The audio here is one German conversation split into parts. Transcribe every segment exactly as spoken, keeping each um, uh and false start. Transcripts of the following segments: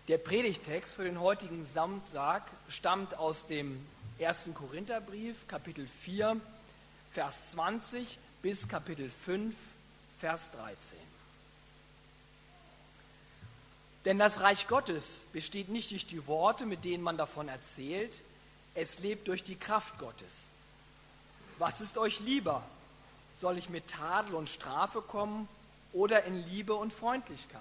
Der Predigtext für den heutigen Sonntag stammt aus dem ersten Korintherbrief, Kapitel vier, Vers zwanzig bis Kapitel fünf, Vers dreizehn. Denn das Reich Gottes besteht nicht durch die Worte, mit denen man davon erzählt, es lebt durch die Kraft Gottes. Was ist euch lieber? Soll ich mit Tadel und Strafe kommen oder in Liebe und Freundlichkeit?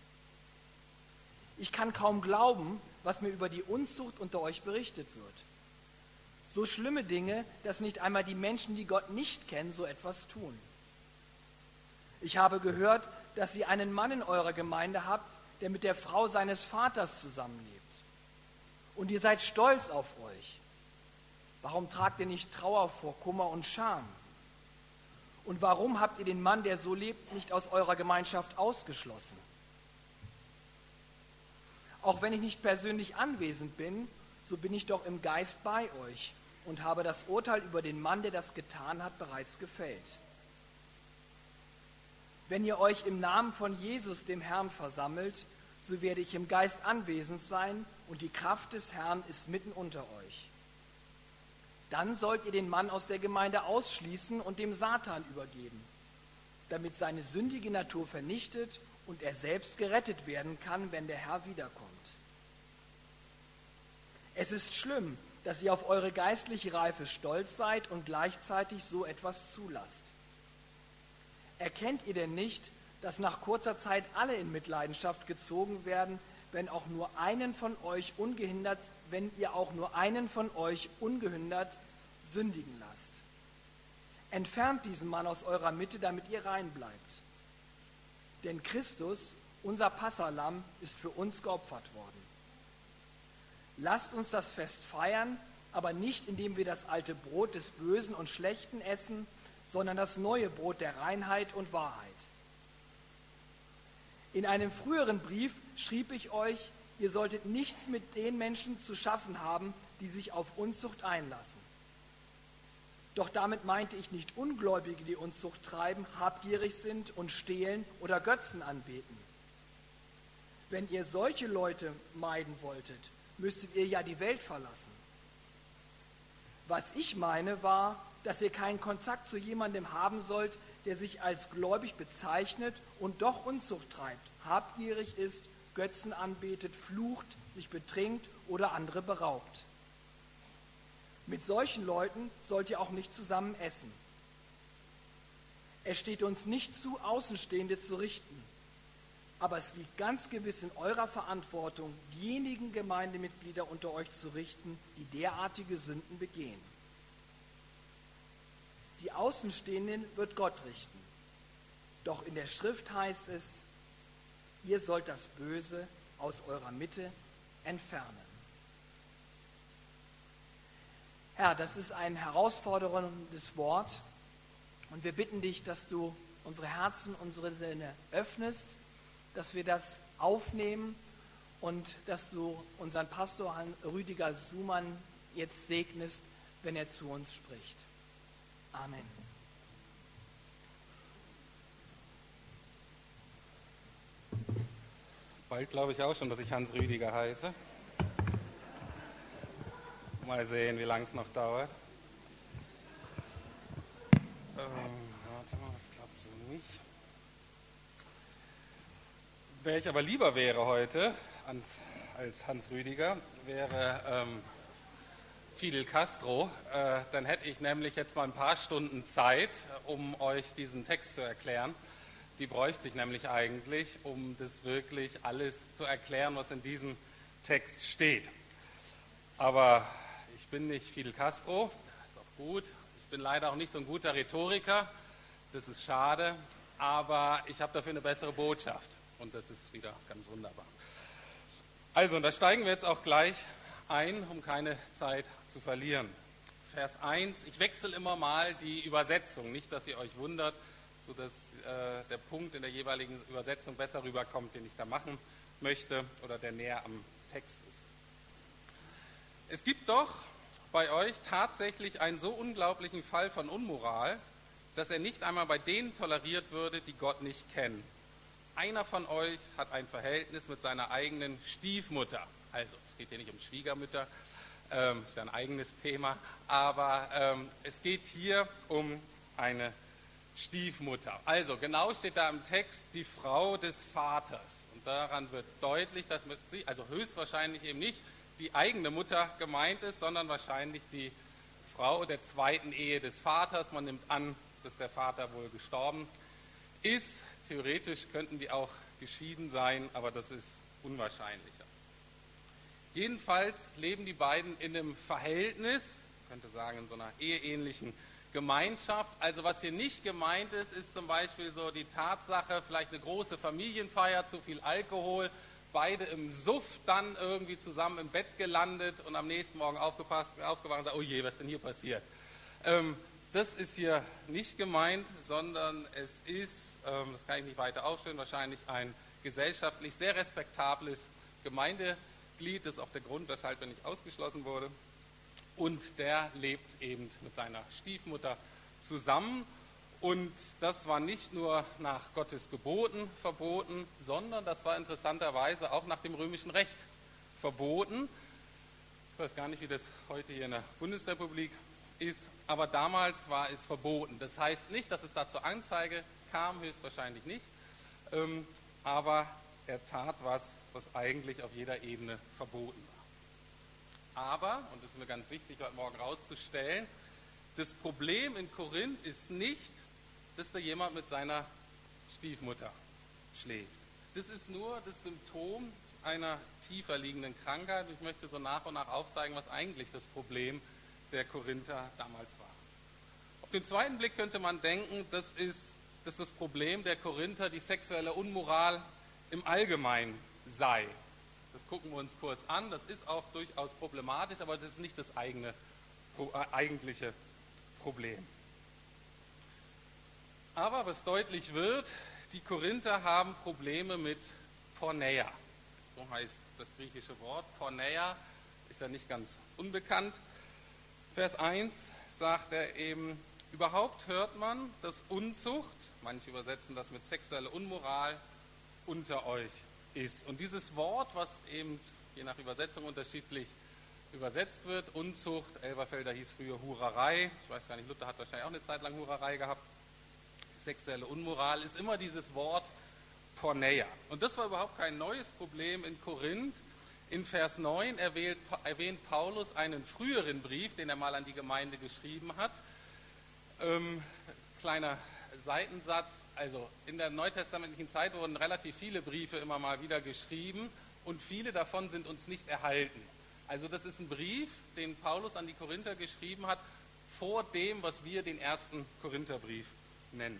Ich kann kaum glauben, was mir über die Unzucht unter euch berichtet wird. So schlimme Dinge, dass nicht einmal die Menschen, die Gott nicht kennen, so etwas tun. Ich habe gehört, dass ihr einen Mann in eurer Gemeinde habt, der mit der Frau seines Vaters zusammenlebt. Und ihr seid stolz auf euch. Warum tragt ihr nicht Trauer vor Kummer und Scham? Und warum habt ihr den Mann, der so lebt, nicht aus eurer Gemeinschaft ausgeschlossen? Auch wenn ich nicht persönlich anwesend bin, so bin ich doch im Geist bei euch und habe das Urteil über den Mann, der das getan hat, bereits gefällt. Wenn ihr euch im Namen von Jesus, dem Herrn, versammelt, so werde ich im Geist anwesend sein und die Kraft des Herrn ist mitten unter euch. Dann sollt ihr den Mann aus der Gemeinde ausschließen und dem Satan übergeben, damit seine sündige Natur vernichtet und er selbst gerettet werden kann, wenn der Herr wiederkommt. Es ist schlimm, dass ihr auf eure geistliche Reife stolz seid und gleichzeitig so etwas zulasst. Erkennt ihr denn nicht, dass nach kurzer Zeit alle in Mitleidenschaft gezogen werden, wenn auch nur einen von euch ungehindert, wenn ihr auch nur einen von euch ungehindert sündigen lasst? Entfernt diesen Mann aus eurer Mitte, damit ihr rein bleibt. Denn Christus, unser Passahlamm, ist für uns geopfert worden. Lasst uns das Fest feiern, aber nicht, indem wir das alte Brot des Bösen und Schlechten essen, sondern das neue Brot der Reinheit und Wahrheit. In einem früheren Brief schrieb ich euch, ihr solltet nichts mit den Menschen zu schaffen haben, die sich auf Unzucht einlassen. Doch damit meinte ich nicht Ungläubige, die Unzucht treiben, habgierig sind und stehlen oder Götzen anbeten. Wenn ihr solche Leute meiden wolltet, müsstet ihr ja die Welt verlassen. Was ich meine, war, dass ihr keinen Kontakt zu jemandem haben sollt, der sich als gläubig bezeichnet und doch Unzucht treibt, habgierig ist, Götzen anbetet, flucht, sich betrinkt oder andere beraubt. Mit solchen Leuten sollt ihr auch nicht zusammen essen. Es steht uns nicht zu, Außenstehende zu richten, aber es liegt ganz gewiss in eurer Verantwortung, diejenigen Gemeindemitglieder unter euch zu richten, die derartige Sünden begehen. Die Außenstehenden wird Gott richten. Doch in der Schrift heißt es, ihr sollt das Böse aus eurer Mitte entfernen. Herr, das ist ein herausforderndes Wort und wir bitten dich, dass du unsere Herzen, unsere Sinne öffnest, dass wir das aufnehmen und dass du unseren Pastor Rüdiger Sumann jetzt segnest, wenn er zu uns spricht. Amen. Bald glaube ich auch schon, dass ich Hans Rüdiger heiße. Mal sehen, wie lange es noch dauert. Ähm, warte mal, das klappt so nicht. Wer ich aber lieber wäre heute als, als Hans Rüdiger, wäre ähm, Fidel Castro. Äh, dann hätte ich nämlich jetzt mal ein paar Stunden Zeit, um euch diesen Text zu erklären. Die bräuchte ich nämlich eigentlich, um das wirklich alles zu erklären, was in diesem Text steht. Aber ich bin nicht Fidel Castro, das ist auch gut. Ich bin leider auch nicht so ein guter Rhetoriker, das ist schade, aber ich habe dafür eine bessere Botschaft und das ist wieder ganz wunderbar. Also, und da steigen wir jetzt auch gleich ein, um keine Zeit zu verlieren. Vers eins, ich wechsle immer mal die Übersetzung, nicht, dass ihr euch wundert, sodass äh, der Punkt in der jeweiligen Übersetzung besser rüberkommt, den ich da machen möchte oder der näher am Text ist. Es gibt doch bei euch tatsächlich einen so unglaublichen Fall von Unmoral, dass er nicht einmal bei denen toleriert würde, die Gott nicht kennen. einer von euch hat ein Verhältnis mit seiner eigenen Stiefmutter. Also, es geht hier nicht um Schwiegermütter, ähm, ist ja ein eigenes Thema, aber ähm, es geht hier um eine Stiefmutter. Also, genau steht da im Text die Frau des Vaters. Und daran wird deutlich, dass mit sie, also höchstwahrscheinlich eben nicht die eigene Mutter gemeint ist, sondern wahrscheinlich die Frau der zweiten Ehe des Vaters. Man nimmt an, dass der Vater wohl gestorben ist. Theoretisch könnten die auch geschieden sein, aber das ist unwahrscheinlicher. Jedenfalls leben die beiden in einem Verhältnis, man könnte sagen in so einer eheähnlichen Gemeinschaft. Also was hier nicht gemeint ist, ist zum Beispiel so die Tatsache, vielleicht eine große Familienfeier, zu viel Alkohol, beide im Suff dann irgendwie zusammen im Bett gelandet und am nächsten Morgen aufgepasst, aufgewacht und gesagt, oh je, was ist denn hier passiert? Ähm, das ist hier nicht gemeint, sondern es ist, ähm, das kann ich nicht weiter aufstellen, wahrscheinlich ein gesellschaftlich sehr respektables Gemeindeglied. Das ist auch der Grund, weshalb er nicht ausgeschlossen wurde. Und der lebt eben mit seiner Stiefmutter zusammen. Und das war nicht nur nach Gottes Geboten verboten, sondern das war interessanterweise auch nach dem römischen Recht verboten. Ich weiß gar nicht, wie das heute hier in der Bundesrepublik ist, aber damals war es verboten. Das heißt nicht, dass es da zur Anzeige kam, höchstwahrscheinlich nicht, ähm, aber er tat was, was eigentlich auf jeder Ebene verboten war. Aber, und das ist mir ganz wichtig, heute Morgen rauszustellen, das Problem in Korinth ist nicht, dass da jemand mit seiner Stiefmutter schläft. Das ist nur das Symptom einer tiefer liegenden Krankheit. Ich möchte so nach und nach aufzeigen, was eigentlich das Problem der Korinther damals war. Auf den zweiten Blick könnte man denken, das ist, dass das Problem der Korinther die sexuelle Unmoral im Allgemeinen sei. Das gucken wir uns kurz an. Das ist auch durchaus problematisch, aber das ist nicht das eigene, äh, eigentliche Problem. Aber was deutlich wird, die Korinther haben Probleme mit Porneia. So heißt das griechische Wort. Porneia ist ja nicht ganz unbekannt. Vers eins sagt er eben, überhaupt hört man, dass Unzucht, manche übersetzen das mit sexuelle Unmoral, unter euch ist. Und dieses Wort, was eben je nach Übersetzung unterschiedlich übersetzt wird, Unzucht, Elberfelder hieß früher Hurerei, ich weiß gar nicht, Luther hat wahrscheinlich auch eine Zeit lang Hurerei gehabt, sexuelle Unmoral, ist immer dieses Wort Porneia. Und das war überhaupt kein neues Problem in Korinth. In Vers neun erwähnt, erwähnt Paulus einen früheren Brief, den er mal an die Gemeinde geschrieben hat. Ähm, kleiner Seitensatz, also in der neutestamentlichen Zeit wurden relativ viele Briefe immer mal wieder geschrieben und viele davon sind uns nicht erhalten. Also das ist ein Brief, den Paulus an die Korinther geschrieben hat, vor dem, was wir den ersten Korintherbrief nennen.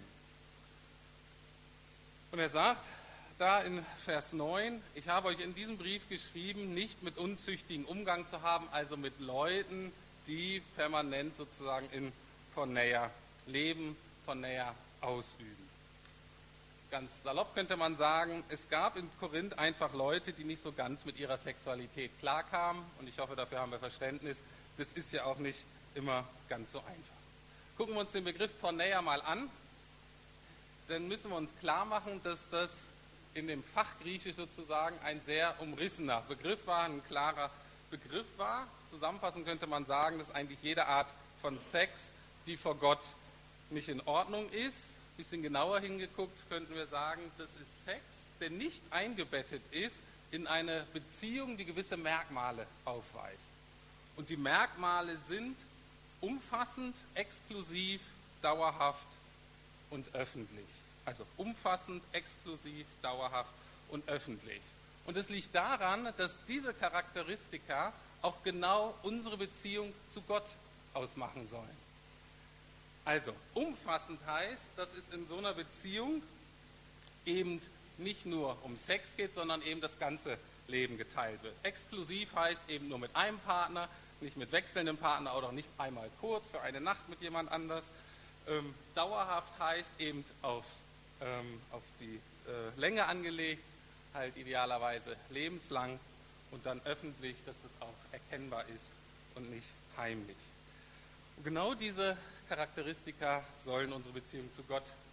Und er sagt da in Vers neun, ich habe euch in diesem Brief geschrieben, nicht mit unzüchtigen Umgang zu haben, also mit Leuten, die permanent sozusagen in Porneia leben, Porneia ausüben. Ganz salopp könnte man sagen, es gab in Korinth einfach Leute, die nicht so ganz mit ihrer Sexualität klarkamen und ich hoffe, dafür haben wir Verständnis. Das ist ja auch nicht immer ganz so einfach. Gucken wir uns den Begriff Porneia mal an, dann müssen wir uns klar machen, dass das in dem Fachgriechisch sozusagen ein sehr umrissener Begriff war, ein klarer Begriff war. Zusammenfassend könnte man sagen, dass eigentlich jede Art von Sex, die vor Gott nicht in Ordnung ist. Ein bisschen genauer hingeguckt könnten wir sagen, das ist Sex, der nicht eingebettet ist in eine Beziehung, die gewisse Merkmale aufweist. Und die Merkmale sind umfassend, exklusiv, dauerhaft und öffentlich. Also umfassend, exklusiv, dauerhaft und öffentlich. Und es liegt daran, dass diese Charakteristika auch genau unsere Beziehung zu Gott ausmachen sollen. Also umfassend heißt, dass es in so einer Beziehung eben nicht nur um Sex geht, sondern eben das ganze Leben geteilt wird. Exklusiv heißt eben nur mit einem Partner, nicht mit wechselndem Partner oder nicht einmal kurz für eine Nacht mit jemand anders. Ähm, dauerhaft heißt eben auf, ähm, auf die äh, Länge angelegt, halt idealerweise lebenslang und dann öffentlich, dass das auch erkennbar ist und nicht heimlich. Und genau diese Charakteristika sollen unsere Beziehung zu Gott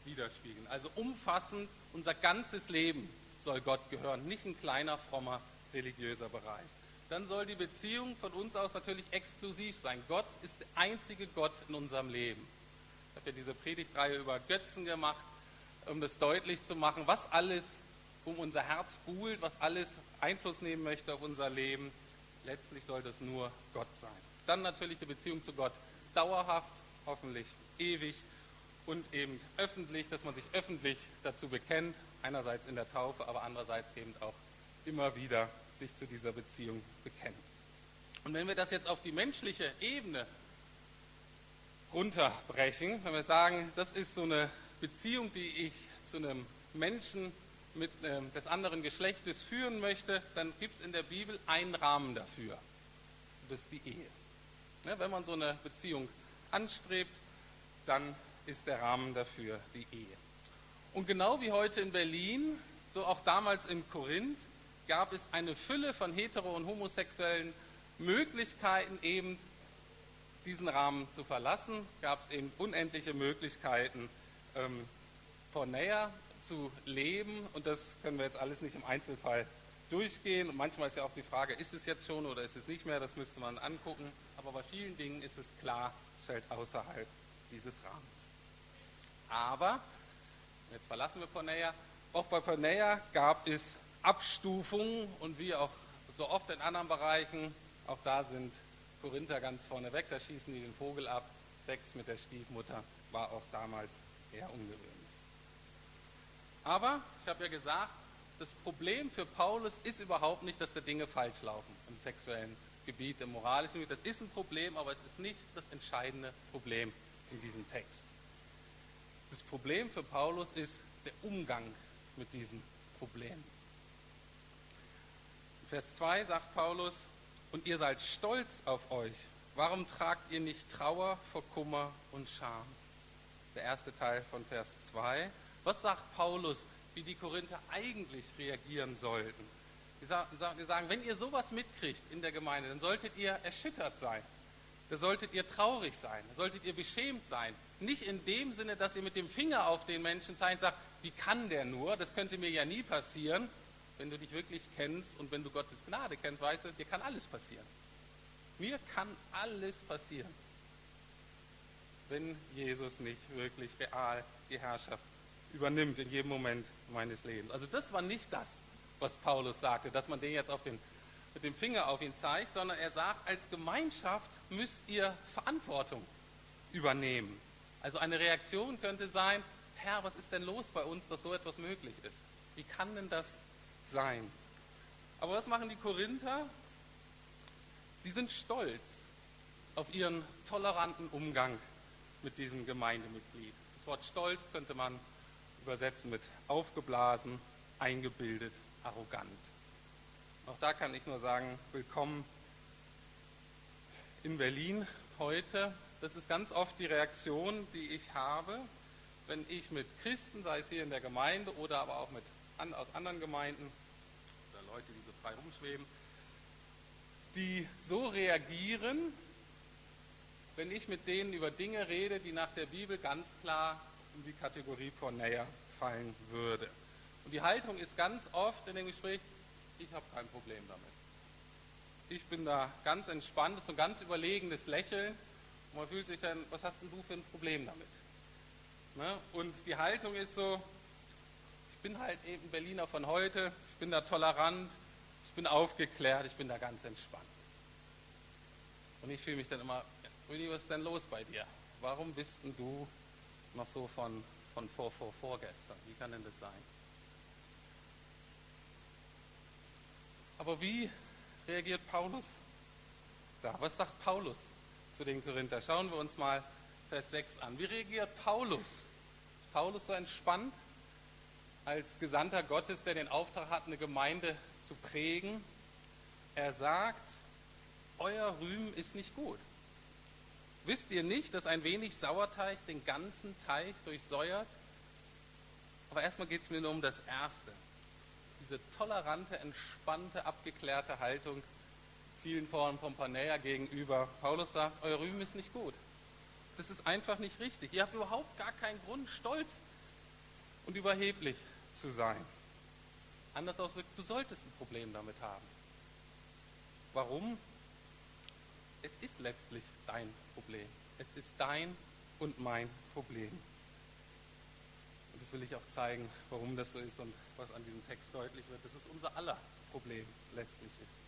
widerspiegeln. Also umfassend, unser ganzes Leben soll Gott gehören, nicht ein kleiner, frommer, religiöser Bereich. Dann soll die Beziehung von uns aus natürlich exklusiv sein. Gott ist der einzige Gott in unserem Leben. Ich habe ja diese Predigtreihe über Götzen gemacht, um das deutlich zu machen, was alles um unser Herz buhlt, was alles Einfluss nehmen möchte auf unser Leben. Letztlich soll das nur Gott sein. Dann natürlich die Beziehung zu Gott dauerhaft, hoffentlich ewig und eben öffentlich, dass man sich öffentlich dazu bekennt, einerseits in der Taufe, aber andererseits eben auch immer wieder sich zu dieser Beziehung bekennen. Und wenn wir das jetzt auf die menschliche Ebene runterbrechen, wenn wir sagen, das ist so eine Beziehung, die ich zu einem Menschen mit, äh, des anderen Geschlechtes führen möchte, dann gibt es in der Bibel einen Rahmen dafür. Das ist die Ehe. Ja, wenn man so eine Beziehung anstrebt, dann ist der Rahmen dafür die Ehe. Und genau wie heute in Berlin, so auch damals in Korinth, gab es eine Fülle von hetero- und homosexuellen Möglichkeiten, eben diesen Rahmen zu verlassen. Gab es eben unendliche Möglichkeiten, ähm, porneia zu leben. Und das können wir jetzt alles nicht im Einzelfall durchgehen. Und manchmal ist ja auch die Frage, ist es jetzt schon oder ist es nicht mehr? Das müsste man angucken. Aber bei vielen Dingen ist es klar, es fällt außerhalb dieses Rahmens. Aber, jetzt verlassen wir porneia, auch bei porneia gab es Abstufungen und wie auch so oft in anderen Bereichen, auch da sind Korinther ganz vorne weg, da schießen die den Vogel ab. Sex mit der Stiefmutter war auch damals eher ungewöhnlich. Aber, ich habe ja gesagt, das Problem für Paulus ist überhaupt nicht, dass da Dinge falsch laufen im sexuellen Gebiet, im moralischen Gebiet. Das ist ein Problem, aber es ist nicht das entscheidende Problem in diesem Text. Das Problem für Paulus ist der Umgang mit diesen Problemen. In Vers zwei sagt Paulus, und ihr seid stolz auf euch. Warum tragt ihr nicht Trauer vor Kummer und Scham? Der erste Teil von Vers zwei. Was sagt Paulus, wie die Korinther eigentlich reagieren sollten? Die sagen, wenn ihr sowas mitkriegt in der Gemeinde, dann solltet ihr erschüttert sein. Da solltet ihr traurig sein, da solltet ihr beschämt sein. Nicht in dem Sinne, dass ihr mit dem Finger auf den Menschen zeigt und sagt, wie kann der nur, das könnte mir ja nie passieren. Wenn du dich wirklich kennst und wenn du Gottes Gnade kennst, weißt du, dir kann alles passieren. Mir kann alles passieren, wenn Jesus nicht wirklich real die Herrschaft übernimmt in jedem Moment meines Lebens. Also das war nicht das, was Paulus sagte, dass man den jetzt auf den, mit dem Finger auf ihn zeigt, sondern er sagt, als Gemeinschaft müsst ihr Verantwortung übernehmen. Also eine Reaktion könnte sein, Herr, was ist denn los bei uns, dass so etwas möglich ist? Wie kann denn das sein? Aber was machen die Korinther? Sie sind stolz auf ihren toleranten Umgang mit diesem Gemeindemitglied. Das Wort stolz könnte man übersetzen mit aufgeblasen, eingebildet, arrogant. Auch da kann ich nur sagen, willkommen in Berlin heute. Das ist ganz oft die Reaktion, die ich habe, wenn ich mit Christen, sei es hier in der Gemeinde oder aber auch mit an, aus anderen Gemeinden oder Leute, die so frei rumschweben, die so reagieren, wenn ich mit denen über Dinge rede, die nach der Bibel ganz klar in die Kategorie porneia fallen würde. Und die Haltung ist ganz oft in dem Gespräch, ich habe kein Problem damit. Ich bin da ganz entspannt, das ist so ein ganz überlegenes Lächeln. Und man fühlt sich dann, was hast denn du für ein Problem damit? Ne? Und die Haltung ist so, ich bin halt eben Berliner von heute, ich bin da tolerant, ich bin aufgeklärt, ich bin da ganz entspannt. Und ich fühle mich dann immer, Rüdi, was ist denn los bei dir? Warum bist denn du noch so von, von vor, vor, vorgestern? Wie kann denn das sein? Aber wie reagiert Paulus da? Was sagt Paulus zu den Korinther? Schauen wir uns mal Vers sechs an. Wie reagiert Paulus? Ist Paulus so entspannt als Gesandter Gottes, der den Auftrag hat, eine Gemeinde zu prägen? Er sagt, euer Rühmen ist nicht gut. Wisst ihr nicht, dass ein wenig Sauerteig den ganzen Teig durchsäuert? Aber erstmal geht es mir nur um das Erste. Diese tolerante, entspannte, abgeklärte Haltung vielen Formen von porneia gegenüber. Paulus sagt, euer Rühmen ist nicht gut. Das ist einfach nicht richtig. Ihr habt überhaupt gar keinen Grund, stolz und überheblich zu sein. Anders ausgedrückt, du solltest ein Problem damit haben. Warum? Es ist letztlich dein Problem. Es ist dein und mein Problem. Und das will ich auch zeigen, warum das so ist und was an diesem Text deutlich wird, dass es unser aller Problem letztlich ist.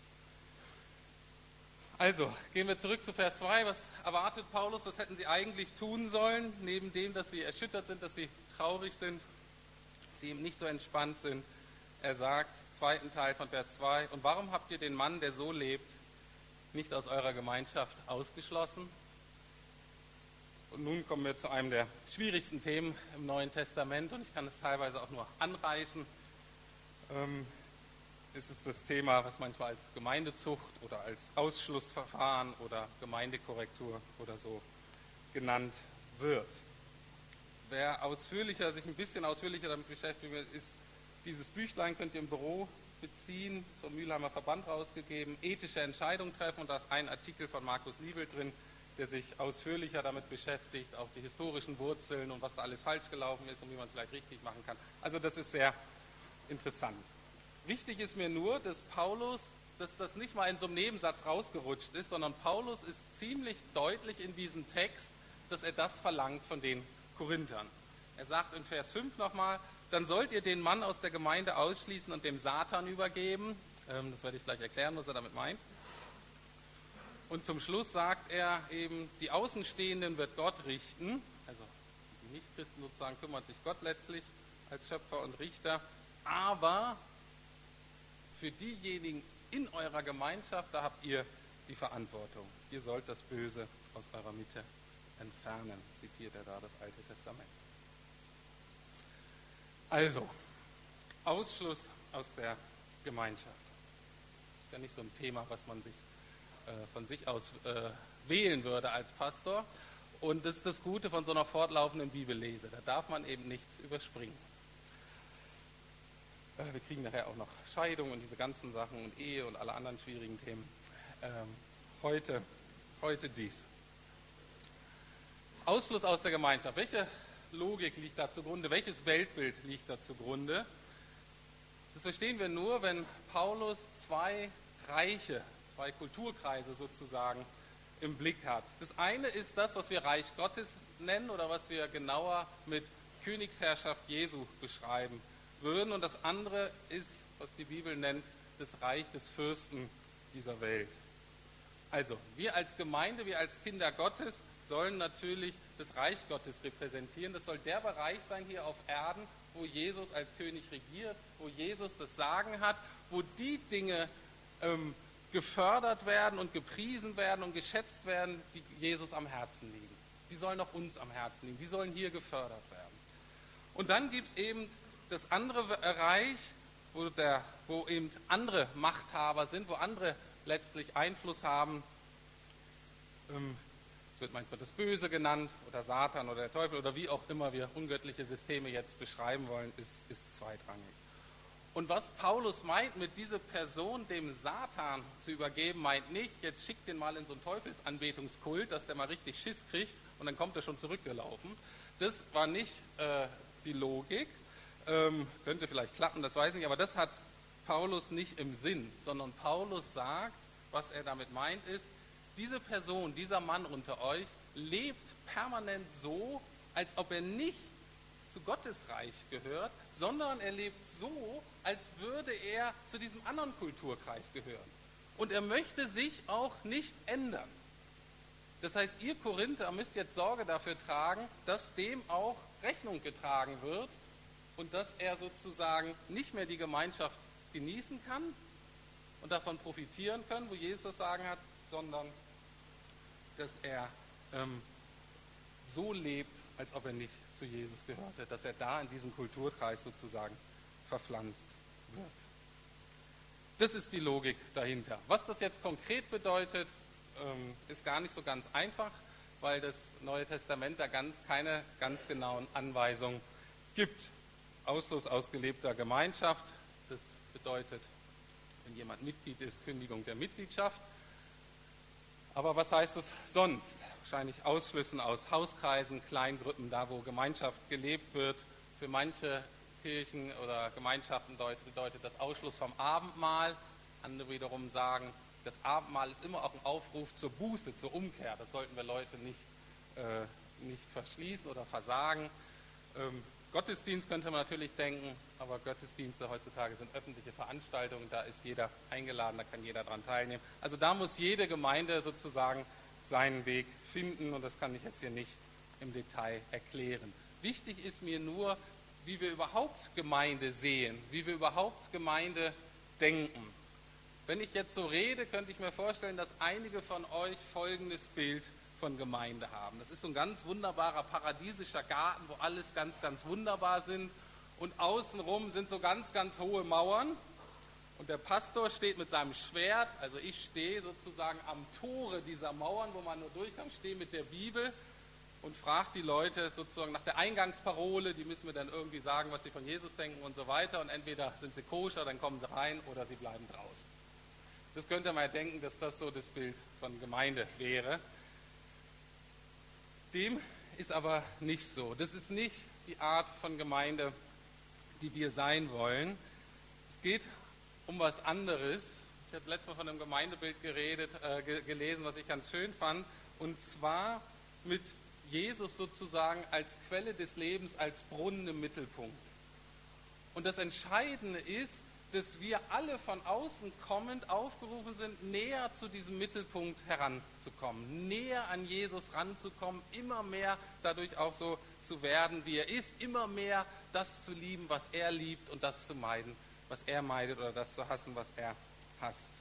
Also, gehen wir zurück zu Vers zwei. Was erwartet Paulus? Was hätten sie eigentlich tun sollen, neben dem, dass sie erschüttert sind, dass sie traurig sind, dass sie eben nicht so entspannt sind? Er sagt, zweiten Teil von Vers zwei, und warum habt ihr den Mann, der so lebt, nicht aus eurer Gemeinschaft ausgeschlossen? Und nun kommen wir zu einem der schwierigsten Themen im Neuen Testament, und ich kann es teilweise auch nur anreißen. Ähm, es ist das Thema, was manchmal als Gemeindezucht oder als Ausschlussverfahren oder Gemeindekorrektur oder so genannt wird. Wer ausführlicher, sich ein bisschen ausführlicher damit beschäftigen will, ist dieses Büchlein, könnt ihr im Büro beziehen, vom Mülheimer Verband rausgegeben, ethische Entscheidungen treffen, und da ist ein Artikel von Markus Liebel drin, der sich ausführlicher damit beschäftigt, auch die historischen Wurzeln und was da alles falsch gelaufen ist und wie man es vielleicht richtig machen kann. Also das ist sehr interessant. Wichtig ist mir nur, dass Paulus, dass das nicht mal in so einem Nebensatz rausgerutscht ist, sondern Paulus ist ziemlich deutlich in diesem Text, dass er das verlangt von den Korinthern. Er sagt in Vers fünf nochmal, dann sollt ihr den Mann aus der Gemeinde ausschließen und dem Satan übergeben. Ähm, das werde ich gleich erklären, was er damit meint. Und zum Schluss sagt er eben, die Außenstehenden wird Gott richten. Also die Nichtchristen sozusagen kümmert sich Gott letztlich als Schöpfer und Richter. Aber für diejenigen in eurer Gemeinschaft, da habt ihr die Verantwortung. Ihr sollt das Böse aus eurer Mitte entfernen, zitiert er da das Alte Testament. Also, Ausschluss aus der Gemeinschaft. Das ist ja nicht so ein Thema, was man sich äh, von sich aus äh, wählen würde als Pastor. Und das ist das Gute von so einer fortlaufenden Bibellese. Da darf man eben nichts überspringen. Äh, wir kriegen nachher auch noch Scheidung und diese ganzen Sachen und Ehe und alle anderen schwierigen Themen. Ähm, heute, heute dies. Ausschluss aus der Gemeinschaft. Welche Logik liegt da zugrunde? Welches Weltbild liegt da zugrunde? Das verstehen wir nur, wenn Paulus zwei Reiche, zwei Kulturkreise sozusagen im Blick hat. Das eine ist das, was wir Reich Gottes nennen oder was wir genauer mit Königsherrschaft Jesu beschreiben würden. Und das andere ist, was die Bibel nennt, das Reich des Fürsten dieser Welt. Also, wir als Gemeinde, wir als Kinder Gottes sollen natürlich das Reich Gottes repräsentieren. Das soll der Bereich sein hier auf Erden, wo Jesus als König regiert, wo Jesus das Sagen hat, wo die Dinge ähm, gefördert werden und gepriesen werden und geschätzt werden, die Jesus am Herzen liegen. Die sollen auch uns am Herzen liegen, die sollen hier gefördert werden. Und dann gibt es eben das andere Reich, wo, der, wo eben andere Machthaber sind, wo andere letztlich Einfluss haben. Ähm, Es wird manchmal das Böse genannt oder Satan oder der Teufel oder wie auch immer wir ungöttliche Systeme jetzt beschreiben wollen, ist, ist zweitrangig. Und was Paulus meint, mit dieser Person dem Satan zu übergeben, meint nicht, jetzt schickt den mal in so einen Teufelsanbetungskult, dass der mal richtig Schiss kriegt und dann kommt er schon zurückgelaufen. Das war nicht äh, die Logik. Ähm, könnte vielleicht klappen, das weiß ich nicht, aber das hat Paulus nicht im Sinn, sondern Paulus sagt, was er damit meint ist, diese Person, dieser Mann unter euch lebt permanent so, als ob er nicht zu Gottes Reich gehört, sondern er lebt so, als würde er zu diesem anderen Kulturkreis gehören. Und er möchte sich auch nicht ändern. Das heißt, ihr Korinther müsst jetzt Sorge dafür tragen, dass dem auch Rechnung getragen wird und dass er sozusagen nicht mehr die Gemeinschaft genießen kann und davon profitieren kann, wo Jesus das Sagen hat, sondern dass er ähm, so lebt, als ob er nicht zu Jesus gehörte, dass er da in diesem Kulturkreis sozusagen verpflanzt wird. Das ist die Logik dahinter. Was das jetzt konkret bedeutet, ähm, ist gar nicht so ganz einfach, weil das Neue Testament da ganz, keine ganz genauen Anweisungen gibt. Ausschluss aus gelebter Gemeinschaft, das bedeutet, wenn jemand Mitglied ist, Kündigung der Mitgliedschaft. Aber was heißt es sonst? Wahrscheinlich Ausschlüssen aus Hauskreisen, Kleingruppen, da wo Gemeinschaft gelebt wird Für manche Kirchen oder Gemeinschaften bedeutet das Ausschluss vom Abendmahl. Andere wiederum sagen, das Abendmahl ist immer auch ein Aufruf zur Buße, zur Umkehr. Das sollten wir Leute nicht, äh, nicht verschließen oder versagen. Ähm, Gottesdienst könnte man natürlich denken, aber Gottesdienste heutzutage sind öffentliche Veranstaltungen, da ist jeder eingeladen, da kann jeder daran teilnehmen. Also da muss jede Gemeinde sozusagen seinen Weg finden und das kann ich jetzt hier nicht im Detail erklären. Wichtig ist mir nur, wie wir überhaupt Gemeinde sehen, wie wir überhaupt Gemeinde denken. Wenn ich jetzt so rede, könnte ich mir vorstellen, dass einige von euch folgendes Bild von Gemeinde haben. Das ist so ein ganz wunderbarer paradiesischer Garten, wo alles ganz, ganz wunderbar sind und außenrum sind so ganz, ganz hohe Mauern und der Pastor steht mit seinem Schwert, also ich stehe sozusagen am Tore dieser Mauern, wo man nur durchkommt, stehe mit der Bibel und fragt die Leute sozusagen nach der Eingangsparole, die müssen mir dann irgendwie sagen, was sie von Jesus denken und so weiter und entweder sind sie koscher, dann kommen sie rein oder sie bleiben draußen. Das könnte man ja denken, dass das so das Bild von Gemeinde wäre. Dem ist aber nicht so. Das ist nicht die Art von Gemeinde, die wir sein wollen. Es geht um was anderes. Ich habe letztes Mal von einem Gemeindebild geredet, äh, ge- gelesen, was ich ganz schön fand. Und zwar mit Jesus sozusagen als Quelle des Lebens, als Brunnen im Mittelpunkt. Und das Entscheidende ist, dass wir alle von außen kommend aufgerufen sind, näher zu diesem Mittelpunkt heranzukommen, näher an Jesus ranzukommen, immer mehr dadurch auch so zu werden, wie er ist, immer mehr das zu lieben, was er liebt und das zu meiden, was er meidet oder das zu hassen, was er hasst.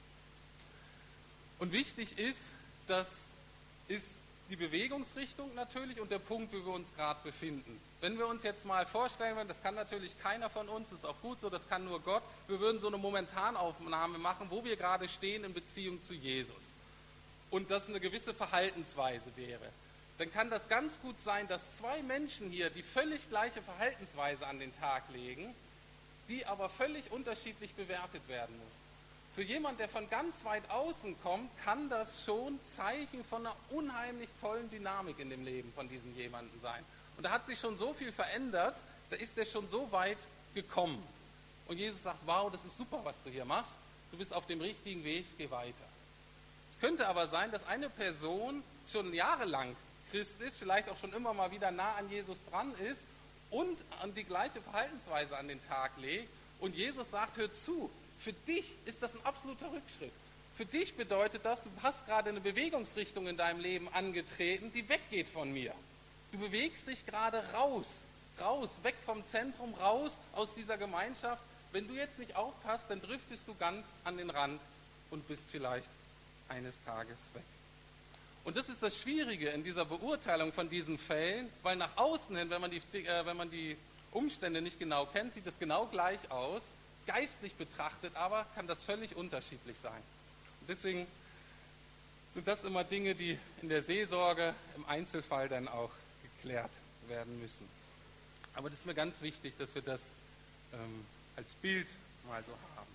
Und wichtig ist, das ist die Bewegungsrichtung natürlich und der Punkt, wo wir uns gerade befinden. Wenn wir uns jetzt mal vorstellen würden, das kann natürlich keiner von uns, das ist auch gut so, das kann nur Gott, wir würden so eine Momentanaufnahme machen, wo wir gerade stehen in Beziehung zu Jesus und das eine gewisse Verhaltensweise wäre, dann kann das ganz gut sein, dass zwei Menschen hier die völlig gleiche Verhaltensweise an den Tag legen, die aber völlig unterschiedlich bewertet werden muss. Für jemanden, der von ganz weit außen kommt, kann das schon Zeichen von einer unheimlich tollen Dynamik in dem Leben von diesem jemanden sein. Und da hat sich schon so viel verändert, da ist der schon so weit gekommen. Und Jesus sagt, wow, das ist super, was du hier machst, du bist auf dem richtigen Weg, geh weiter. Es könnte aber sein, dass eine Person schon jahrelang Christ ist, vielleicht auch schon immer mal wieder nah an Jesus dran ist und an die gleiche Verhaltensweise an den Tag legt. Und Jesus sagt, hör zu, für dich ist das ein absoluter Rückschritt. Für dich bedeutet das, du hast gerade eine Bewegungsrichtung in deinem Leben angetreten, die weggeht von mir. Du bewegst dich gerade raus, raus, weg vom Zentrum, raus aus dieser Gemeinschaft. Wenn du jetzt nicht aufpasst, dann driftest du ganz an den Rand und bist vielleicht eines Tages weg. Und das ist das Schwierige in dieser Beurteilung von diesen Fällen, weil nach außen hin, wenn man die, äh, wenn man die Umstände nicht genau kennt, sieht es genau gleich aus. Geistlich betrachtet aber kann das völlig unterschiedlich sein. Und deswegen sind das immer Dinge, die in der Seelsorge im Einzelfall dann auch geklärt werden müssen. Aber das ist mir ganz wichtig, dass wir das ähm, als Bild mal so haben.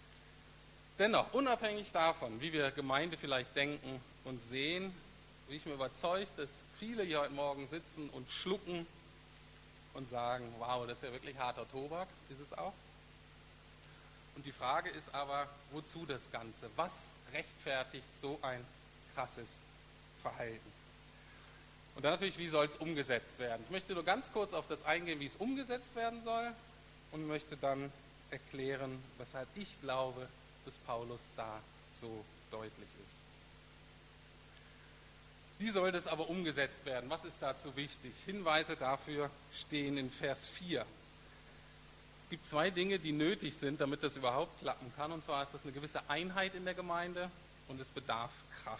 Dennoch, unabhängig davon, wie wir Gemeinde vielleicht denken und sehen, bin ich mir überzeugt, dass viele hier heute Morgen sitzen und schlucken und sagen, wow, das ist ja wirklich harter Tobak, ist es auch. Und die Frage ist aber, wozu das Ganze? Was rechtfertigt so ein krasses Verhalten? Und dann natürlich, wie soll es umgesetzt werden? Ich möchte nur ganz kurz auf das eingehen, wie es umgesetzt werden soll und möchte dann erklären, weshalb ich glaube, dass Paulus da so deutlich ist. Wie soll das aber umgesetzt werden? Was ist dazu wichtig? Hinweise dafür stehen in Vers vier. Es gibt zwei Dinge, die nötig sind, damit das überhaupt klappen kann. Und zwar ist das eine gewisse Einheit in der Gemeinde und es bedarf Kraft.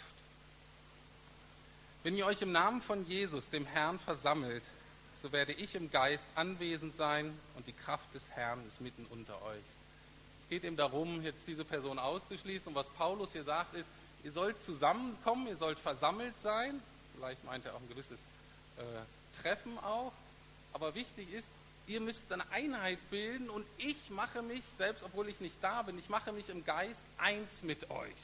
Wenn ihr euch im Namen von Jesus, dem Herrn, versammelt, so werde ich im Geist anwesend sein und die Kraft des Herrn ist mitten unter euch. Es geht eben darum, jetzt diese Person auszuschließen. Und was Paulus hier sagt, ist, ihr sollt zusammenkommen, ihr sollt versammelt sein. Vielleicht meint er auch ein gewisses äh, Treffen auch. Aber wichtig ist, ihr müsst eine Einheit bilden und ich mache mich, selbst obwohl ich nicht da bin, ich mache mich im Geist eins mit euch.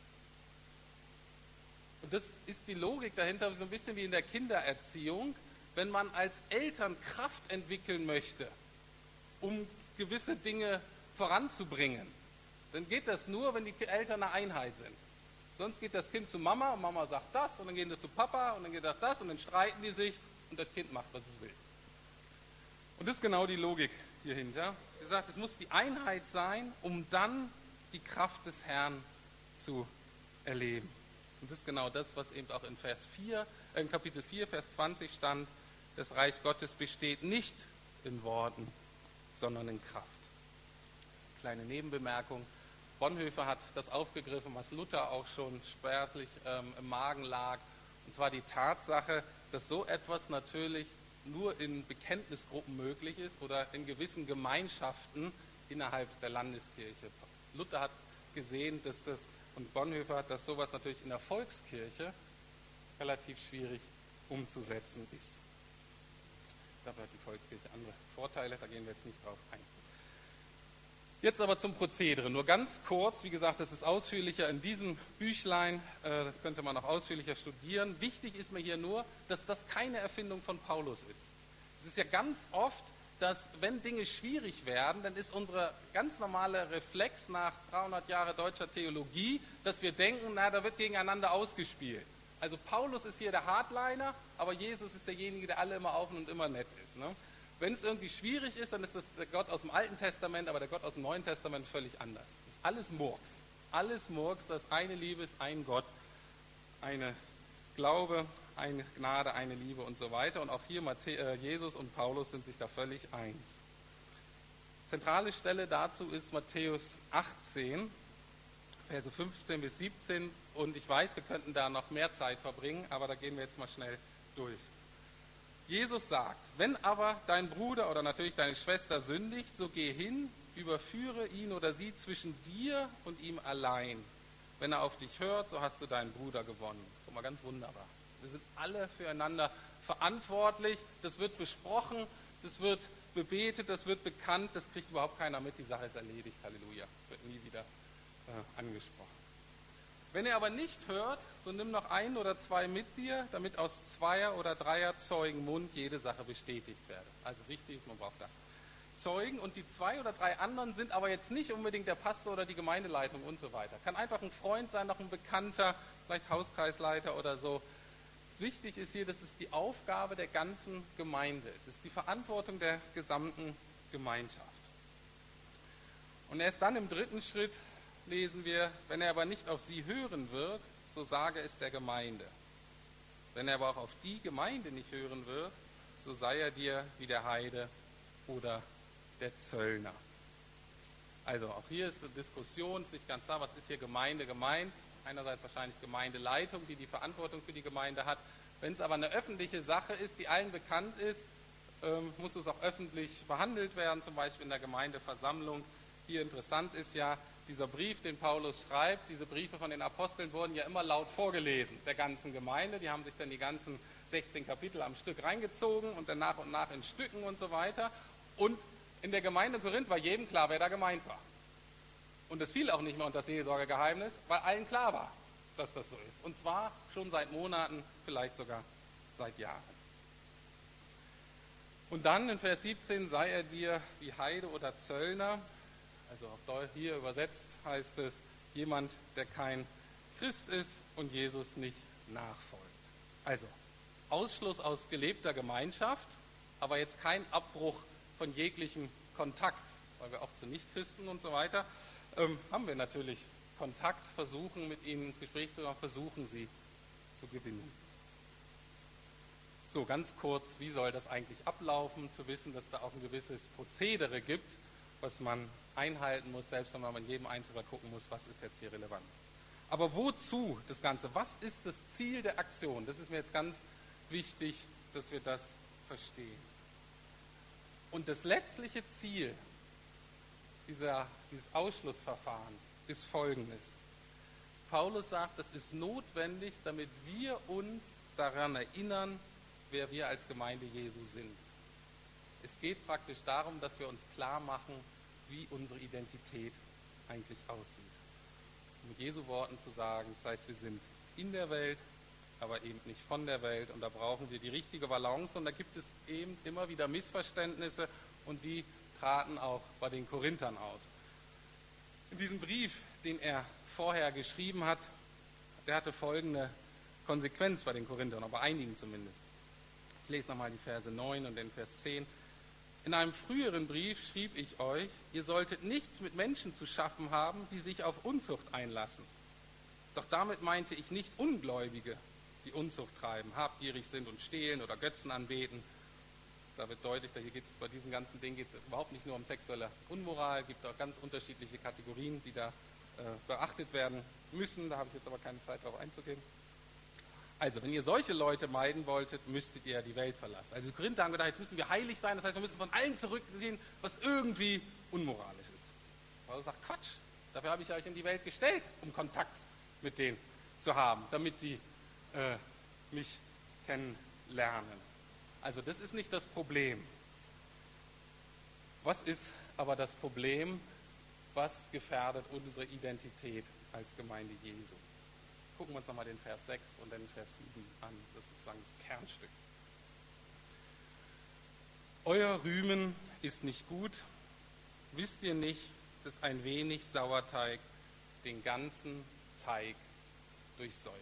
Und das ist die Logik dahinter, so ein bisschen wie in der Kindererziehung. wenn man als Eltern Kraft entwickeln möchte, um gewisse Dinge voranzubringen, dann geht das nur, wenn die Eltern eine Einheit sind. Sonst geht das Kind zu Mama und Mama sagt das und dann gehen sie zu Papa und dann geht das das und dann streiten die sich und das Kind macht, was es will. Und das ist genau die Logik hier hinter. Wie gesagt, es muss die Einheit sein, um dann die Kraft des Herrn zu erleben. Und das ist genau das, was eben auch in Vers vier, äh, in Kapitel vier, Vers zwanzig stand. Das Reich Gottes besteht nicht in Worten, sondern in Kraft. Kleine Nebenbemerkung. Bonhoeffer hat das aufgegriffen, was Luther auch schon spärlich ähm, im Magen lag. Und zwar die Tatsache, dass so etwas natürlich nur in Bekenntnisgruppen möglich ist oder in gewissen Gemeinschaften innerhalb der Landeskirche. Luther hat gesehen, dass das, und Bonhoeffer hat, dass sowas natürlich in der Volkskirche relativ schwierig umzusetzen ist. Dafür hat die Volkskirche andere Vorteile, da gehen wir jetzt nicht drauf ein. Jetzt aber zum Prozedere, nur ganz kurz, wie gesagt, das ist ausführlicher in diesem Büchlein, äh, das könnte man noch ausführlicher studieren. Wichtig ist mir hier nur, dass das keine Erfindung von Paulus ist. Es ist ja ganz oft, dass wenn Dinge schwierig werden, dann ist unser ganz normaler Reflex nach dreihundert Jahren deutscher Theologie, dass wir denken, na, da wird gegeneinander ausgespielt. Also Paulus ist hier der Hardliner, aber Jesus ist derjenige, der alle immer offen und immer nett ist, ne? Wenn es irgendwie schwierig ist, dann ist das der Gott aus dem Alten Testament, aber der Gott aus dem Neuen Testament völlig anders. Das ist alles Murks. Alles Murks, das eine Liebe ist, ein Gott, eine Glaube, eine Gnade, eine Liebe und so weiter. Und auch hier Matthä- äh, Jesus und Paulus sind sich da völlig eins. Zentrale Stelle dazu ist Matthäus achtzehn, Verse fünfzehn bis siebzehn. Und ich weiß, wir könnten da noch mehr Zeit verbringen, aber da gehen wir jetzt mal schnell durch. Jesus sagt, wenn aber dein Bruder oder natürlich deine Schwester sündigt, so geh hin, überführe ihn oder sie zwischen dir und ihm allein. Wenn er auf dich hört, so hast du deinen Bruder gewonnen. Guck mal, ganz wunderbar. Wir sind alle füreinander verantwortlich, das wird besprochen, das wird bebetet, das wird bekannt, das kriegt überhaupt keiner mit, die Sache ist erledigt, Halleluja, wird nie wieder äh, angesprochen. Wenn er aber nicht hört, so nimm noch ein oder zwei mit dir, damit aus zweier oder dreier Zeugen Mund jede Sache bestätigt werde. Also wichtig ist, man braucht da Zeugen und die zwei oder drei anderen sind aber jetzt nicht unbedingt der Pastor oder die Gemeindeleitung und so weiter. Kann einfach ein Freund sein, noch ein Bekannter, vielleicht Hauskreisleiter oder so. Wichtig ist hier, das ist die Aufgabe der ganzen Gemeinde. Es ist die Verantwortung der gesamten Gemeinschaft. Und erst dann im dritten Schritt lesen wir, wenn er aber nicht auf sie hören wird, so sage es der Gemeinde. Wenn er aber auch auf die Gemeinde nicht hören wird, so sei er dir wie der Heide oder der Zöllner. Also auch hier ist eine Diskussion, ist nicht ganz klar, was ist hier Gemeinde gemeint? Einerseits wahrscheinlich Gemeindeleitung, die die Verantwortung für die Gemeinde hat. Wenn es aber eine öffentliche Sache ist, die allen bekannt ist, ähm, muss es auch öffentlich behandelt werden, zum Beispiel in der Gemeindeversammlung. Hier interessant ist ja, dieser Brief, den Paulus schreibt, diese Briefe von den Aposteln wurden ja immer laut vorgelesen, der ganzen Gemeinde. Die haben sich dann die ganzen sechzehn Kapitel am Stück reingezogen und dann nach und nach in Stücken und so weiter. Und in der Gemeinde Korinth war jedem klar, wer da gemeint war. Und es fiel auch nicht mehr unter das Seelsorgegeheimnis, weil allen klar war, dass das so ist. Und zwar schon seit Monaten, vielleicht sogar seit Jahren. Und dann in Vers siebzehn, sei er dir wie Heide oder Zöllner. Also auch hier übersetzt heißt es, jemand, der kein Christ ist und Jesus nicht nachfolgt. Also Ausschluss aus gelebter Gemeinschaft, aber jetzt kein Abbruch von jeglichem Kontakt, weil wir auch zu Nichtchristen und so weiter, ähm, haben wir natürlich Kontakt, versuchen mit ihnen ins Gespräch zu kommen, versuchen sie zu gewinnen. So, ganz kurz, wie soll das eigentlich ablaufen, zu wissen, dass da auch ein gewisses Prozedere gibt, was man einhalten muss, selbst wenn man in jedem Einzelfall gucken muss, was ist jetzt hier relevant. Aber wozu das Ganze? Was ist das Ziel der Aktion? Das ist mir jetzt ganz wichtig, dass wir das verstehen. Und das letztliche Ziel dieser, dieses Ausschlussverfahrens ist folgendes. Paulus sagt, es ist notwendig, damit wir uns daran erinnern, wer wir als Gemeinde Jesu sind. Es geht praktisch darum, dass wir uns klar machen, wie unsere Identität eigentlich aussieht. Mit Jesu Worten zu sagen, das heißt, wir sind in der Welt, aber eben nicht von der Welt. Und da brauchen wir die richtige Balance. Und da gibt es eben immer wieder Missverständnisse und die traten auch bei den Korinthern auf. In diesem Brief, den er vorher geschrieben hat, der hatte folgende Konsequenz bei den Korinthern, aber einigen zumindest. Ich lese nochmal die Verse neun und den Vers zehn. In einem früheren Brief schrieb ich euch, ihr solltet nichts mit Menschen zu schaffen haben, die sich auf Unzucht einlassen. Doch damit meinte ich nicht Ungläubige, die Unzucht treiben, habgierig sind und stehlen oder Götzen anbeten. Da wird deutlich, hier geht's, bei diesen ganzen Dingen geht es überhaupt nicht nur um sexuelle Unmoral, es gibt auch ganz unterschiedliche Kategorien, die da äh, beachtet werden müssen. Da habe ich jetzt aber keine Zeit darauf einzugehen. Also, wenn ihr solche Leute meiden wolltet, müsstet ihr die Welt verlassen. Also die Korinther haben gedacht, jetzt müssen wir heilig sein, das heißt, wir müssen von allem zurückgehen, was irgendwie unmoralisch ist. Paulus sagt, Quatsch, dafür habe ich euch in die Welt gestellt, um Kontakt mit denen zu haben, damit die äh, mich kennenlernen. Also das ist nicht das Problem. Was ist aber das Problem, was gefährdet unsere Identität als Gemeinde Jesu? Gucken wir uns nochmal den Vers sechs und den Vers sieben an. Das ist sozusagen das Kernstück. Euer Rühmen ist nicht gut. Wisst ihr nicht, dass ein wenig Sauerteig den ganzen Teig durchsäuert?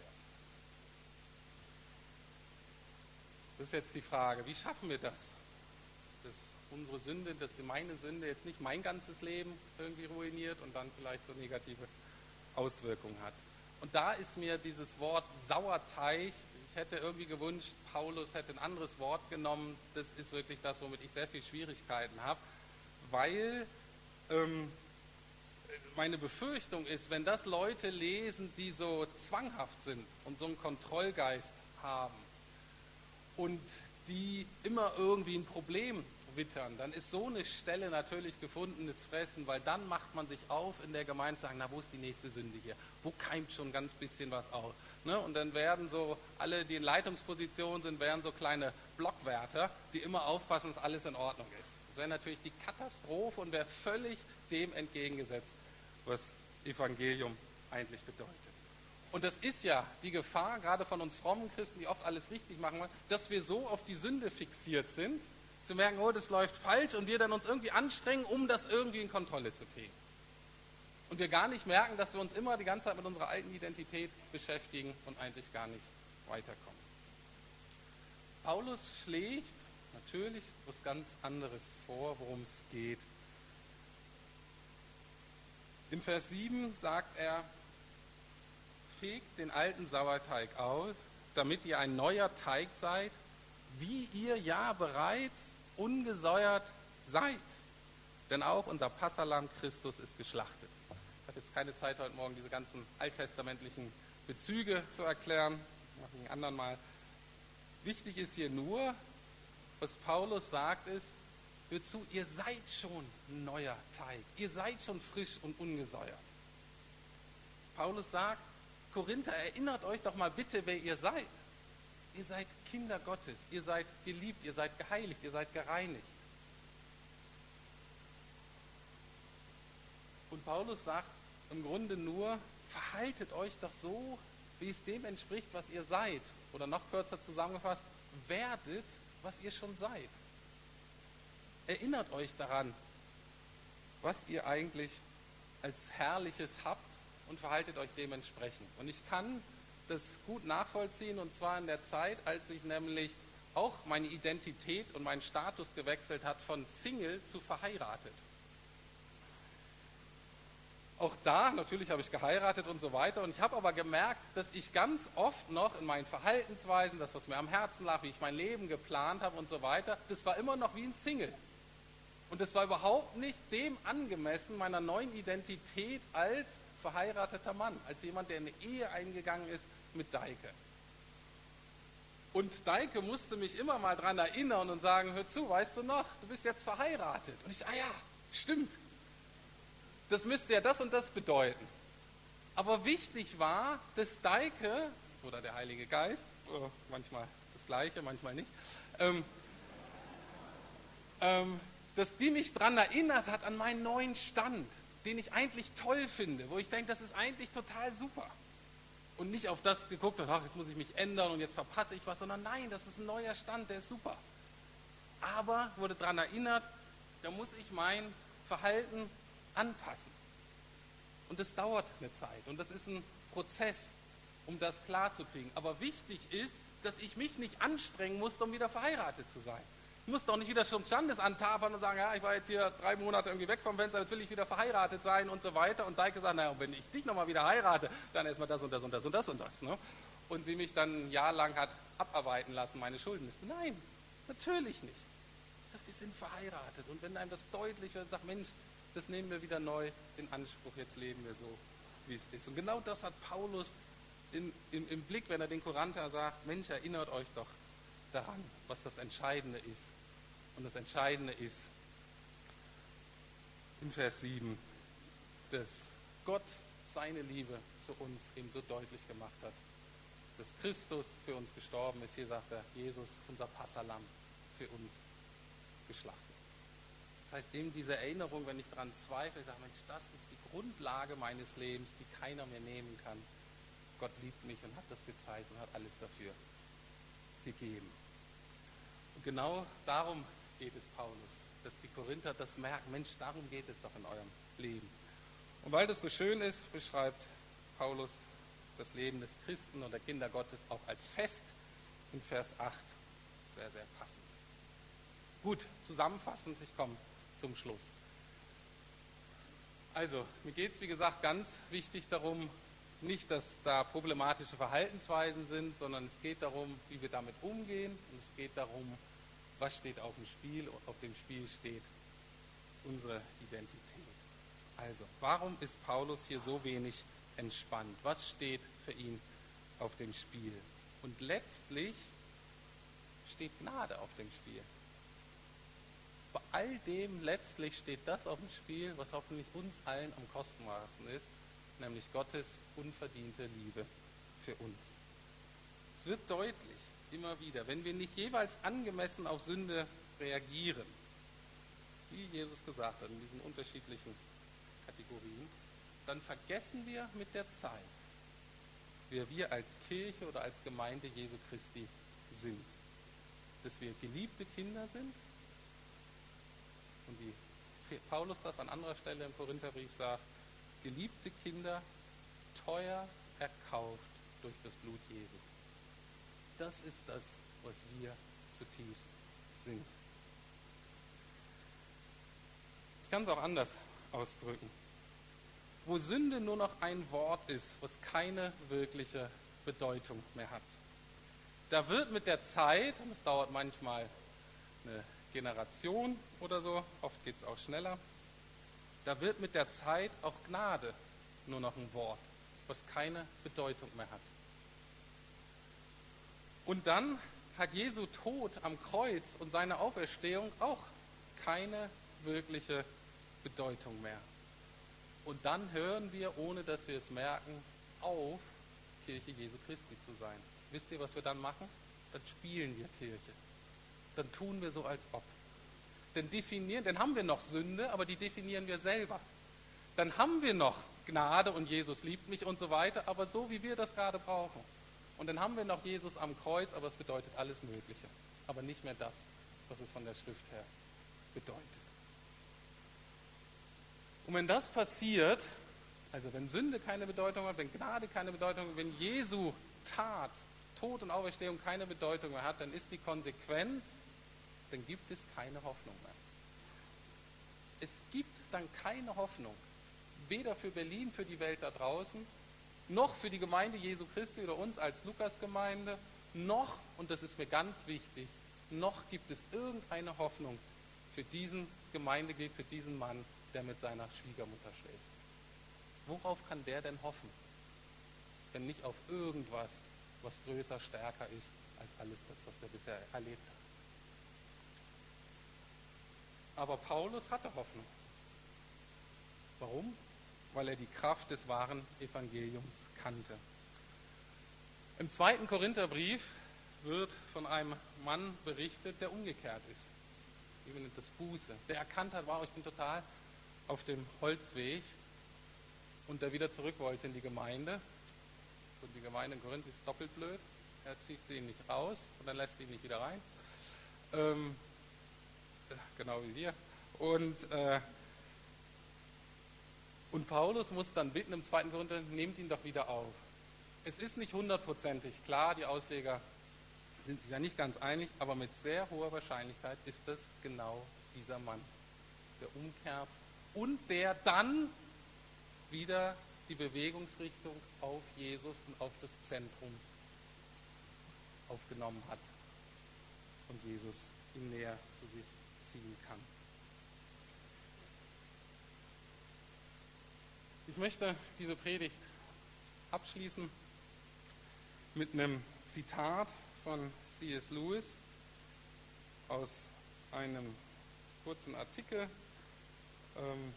Das ist jetzt die Frage, wie schaffen wir das? Dass unsere Sünde, dass meine Sünde jetzt nicht mein ganzes Leben irgendwie ruiniert und dann vielleicht so negative Auswirkungen hat. Und da ist mir dieses Wort Sauerteig, ich hätte irgendwie gewünscht, Paulus hätte ein anderes Wort genommen. Das ist wirklich das, womit ich sehr viel Schwierigkeiten habe, weil ähm, meine Befürchtung ist, wenn das Leute lesen, die so zwanghaft sind und so einen Kontrollgeist haben und die immer irgendwie ein Problem wittern, dann ist so eine Stelle natürlich gefundenes Fressen, weil dann macht man sich auf in der Gemeinde und sagt, na, wo ist die nächste Sünde hier? Wo keimt schon ganz bisschen was auf? Ne? Und dann werden so, alle, die in Leitungspositionen sind, werden so kleine Blockwärter, die immer aufpassen, dass alles in Ordnung ist. Das wäre natürlich die Katastrophe und wäre völlig dem entgegengesetzt, was Evangelium eigentlich bedeutet. Und das ist ja die Gefahr, gerade von uns frommen Christen, die oft alles richtig machen wollen, dass wir so auf die Sünde fixiert sind, zu merken, oh, das läuft falsch und wir dann uns irgendwie anstrengen, um das irgendwie in Kontrolle zu kriegen. Und wir gar nicht merken, dass wir uns immer die ganze Zeit mit unserer alten Identität beschäftigen und eigentlich gar nicht weiterkommen. Paulus schlägt natürlich was ganz anderes vor, worum es geht. In Vers sieben sagt er, fegt den alten Sauerteig aus, damit ihr ein neuer Teig seid, wie ihr ja bereits ungesäuert seid. Denn auch unser Passahlamm Christus ist geschlachtet. Ich habe jetzt keine Zeit, heute Morgen diese ganzen alttestamentlichen Bezüge zu erklären. Das mache ich ein anderen Mal. Wichtig ist hier nur, was Paulus sagt, ist, hört zu, ihr seid schon ein neuer Teig. Ihr seid schon frisch und ungesäuert. Paulus sagt, Korinther, erinnert euch doch mal bitte, wer ihr seid. Ihr seid Kinder Gottes, ihr seid geliebt, ihr seid geheiligt, ihr seid gereinigt. Und Paulus sagt im Grunde nur, verhaltet euch doch so, wie es dem entspricht, was ihr seid. Oder noch kürzer zusammengefasst, werdet, was ihr schon seid. Erinnert euch daran, was ihr eigentlich als Herrliches habt und verhaltet euch dementsprechend. Und ich kann das gut nachvollziehen, und zwar in der Zeit, als ich nämlich auch meine Identität und meinen Status gewechselt hat von Single zu verheiratet. Auch da, natürlich habe ich geheiratet und so weiter, und ich habe aber gemerkt, dass ich ganz oft noch in meinen Verhaltensweisen, das, was mir am Herzen lag, wie ich mein Leben geplant habe und so weiter, das war immer noch wie ein Single. Und das war überhaupt nicht dem angemessen meiner neuen Identität als verheirateter Mann, als jemand, der in eine Ehe eingegangen ist mit Deike. Und Deike musste mich immer mal daran erinnern und sagen, hör zu, weißt du noch, du bist jetzt verheiratet. Und ich sage, ah ja, stimmt. Das müsste ja das und das bedeuten. Aber wichtig war, dass Deike, oder der Heilige Geist, manchmal das Gleiche, manchmal nicht, ähm, ähm, dass die mich daran erinnert hat an meinen neuen Stand, den ich eigentlich toll finde, wo ich denke, das ist eigentlich total super. und nicht auf das geguckt hat, ach, jetzt muss ich mich ändern und jetzt verpasse ich was, sondern nein, das ist ein neuer Stand, der ist super. Aber wurde daran erinnert, da muss ich mein Verhalten anpassen. Und das dauert eine Zeit und das ist ein Prozess, um das klarzukriegen. Aber wichtig ist, dass ich mich nicht anstrengen muss, um wieder verheiratet zu sein. Ich muss doch nicht wieder zum Standesamt tapern und sagen, ja, ich war jetzt hier drei Monate irgendwie weg vom Fenster, jetzt will ich wieder verheiratet sein und so weiter. Und Deike sagt, naja, wenn ich dich nochmal wieder heirate, dann erstmal das und das und das und das und das. Ne? Und sie mich dann ein Jahr lang hat abarbeiten lassen, meine Schuldenliste. Nein, natürlich nicht. Ich sage, wir sind verheiratet. Und wenn einem das deutlich wird, sagt, Mensch, das nehmen wir wieder neu in Anspruch, jetzt leben wir so, wie es ist. Und genau das hat Paulus in, in, im Blick, wenn er den Korinther sagt, Mensch, erinnert euch doch daran, was das Entscheidende ist. Und das Entscheidende ist, in Vers sieben, dass Gott seine Liebe zu uns eben so deutlich gemacht hat, dass Christus für uns gestorben ist. Hier sagt er, Jesus, unser Passahlamm, für uns geschlachtet. Das heißt, eben diese Erinnerung, wenn ich daran zweifle, ich sage, Mensch, das ist die Grundlage meines Lebens, die keiner mehr nehmen kann. Gott liebt mich und hat das gezeigt und hat alles dafür gegeben. Und genau darum geht es Paulus, dass die Korinther das merken, Mensch, darum geht es doch in eurem Leben. Und weil das so schön ist, beschreibt Paulus das Leben des Christen und der Kinder Gottes auch als Fest in Vers acht. Sehr, sehr passend. Gut, zusammenfassend, ich komme zum Schluss. Also, mir geht es, wie gesagt, ganz wichtig darum, nicht, dass da problematische Verhaltensweisen sind, sondern es geht darum, wie wir damit umgehen und es geht darum, was steht auf dem Spiel. Und auf dem Spiel steht unsere Identität. Also, warum ist Paulus hier so wenig entspannt? Was steht für ihn auf dem Spiel? Und letztlich steht Gnade auf dem Spiel. Bei all dem letztlich steht das auf dem Spiel, was hoffentlich uns allen am kostbarsten ist, nämlich Gottes unverdiente Liebe für uns. Es wird deutlich, immer wieder, wenn wir nicht jeweils angemessen auf Sünde reagieren, wie Jesus gesagt hat, in diesen unterschiedlichen Kategorien, dann vergessen wir mit der Zeit, wer wir als Kirche oder als Gemeinde Jesu Christi sind. Dass wir geliebte Kinder sind und wie Paulus das an anderer Stelle im Korintherbrief sagt, geliebte Kinder, teuer erkauft durch das Blut Jesu. Das ist das, was wir zutiefst sind. Ich kann es auch anders ausdrücken. Wo Sünde nur noch ein Wort ist, was keine wirkliche Bedeutung mehr hat. Da wird mit der Zeit, und es dauert manchmal eine Generation oder so, oft geht es auch schneller, da wird mit der Zeit auch Gnade nur noch ein Wort, was keine Bedeutung mehr hat. Und dann hat Jesu Tod am Kreuz und seine Auferstehung auch keine wirkliche Bedeutung mehr. Und dann hören wir, ohne dass wir es merken, auf, Kirche Jesu Christi zu sein. Wisst ihr, was wir dann machen? Dann spielen wir Kirche. Dann tun wir so, als ob. Dann definieren, dann haben wir noch Sünde, aber die definieren wir selber. Dann haben wir noch Gnade und Jesus liebt mich und so weiter, aber so, wie wir das gerade brauchen. Und dann haben wir noch Jesus am Kreuz, aber es bedeutet alles Mögliche. Aber nicht mehr das, was es von der Schrift her bedeutet. Und wenn das passiert, also wenn Sünde keine Bedeutung hat, wenn Gnade keine Bedeutung hat, wenn Jesu Tat, Tod und Auferstehung keine Bedeutung mehr hat, dann ist die Konsequenz, dann gibt es keine Hoffnung mehr. Es gibt dann keine Hoffnung, weder für Berlin, für die Welt da draußen, noch für die Gemeinde Jesu Christi oder uns als Lukas-Gemeinde, noch, und das ist mir ganz wichtig, noch gibt es irgendeine Hoffnung für diesen Gemeindeglied, für diesen Mann, der mit seiner Schwiegermutter schläft. Worauf kann der denn hoffen, wenn nicht auf irgendwas, was größer, stärker ist als alles das, was er bisher erlebt hat? Aber Paulus hatte Hoffnung. Warum? Weil er die Kraft des wahren Evangeliums kannte. Im zweiten Korintherbrief wird von einem Mann berichtet, der umgekehrt ist. Wie nennt das Buße. Der erkannt hat, wow, ich bin total auf dem Holzweg und der wieder zurück wollte in die Gemeinde. Und die Gemeinde in Korinth ist doppelt blöd. Erst schiebt sie ihn nicht raus und dann lässt sie ihn nicht wieder rein. Ähm, genau wie wir. Und, äh, und Paulus muss dann bitten im zweiten Korinther, nehmt ihn doch wieder auf. Es ist nicht hundertprozentig klar, die Ausleger sind sich ja nicht ganz einig, aber mit sehr hoher Wahrscheinlichkeit ist das genau dieser Mann, der umkehrt und der dann wieder die Bewegungsrichtung auf Jesus und auf das Zentrum aufgenommen hat und Jesus ihn näher zu sich ziehen kann. Ich möchte diese Predigt abschließen mit einem Zitat von C S Lewis aus einem kurzen Artikel, ähm,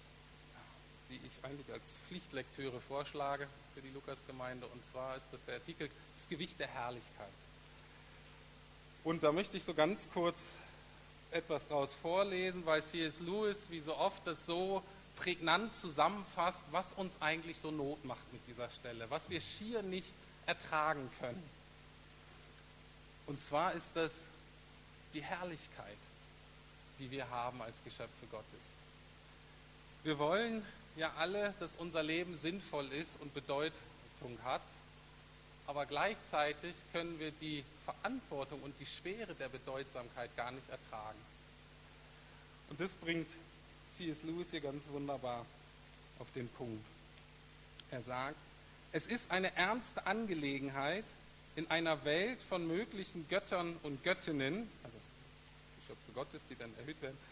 die ich eigentlich als Pflichtlektüre vorschlage für die Lukasgemeinde. Und zwar ist das der Artikel Das Gewicht der Herrlichkeit. Und da möchte ich so ganz kurz etwas daraus vorlesen, weil C S Lewis, wie so oft, das so prägnant zusammenfasst, was uns eigentlich so Not macht mit dieser Stelle, was wir schier nicht ertragen können. Und zwar ist das die Herrlichkeit, die wir haben als Geschöpfe Gottes. Wir wollen ja alle, dass unser Leben sinnvoll ist und Bedeutung hat, aber gleichzeitig können wir die Verantwortung und die Schwere der Bedeutsamkeit gar nicht ertragen. Und das bringt C S Lewis hier ganz wunderbar auf den Punkt. Er sagt, es ist eine ernste Angelegenheit, in einer Welt von möglichen Göttern und Göttinnen, also Geschöpfe Gottes, die dann erhöht werden,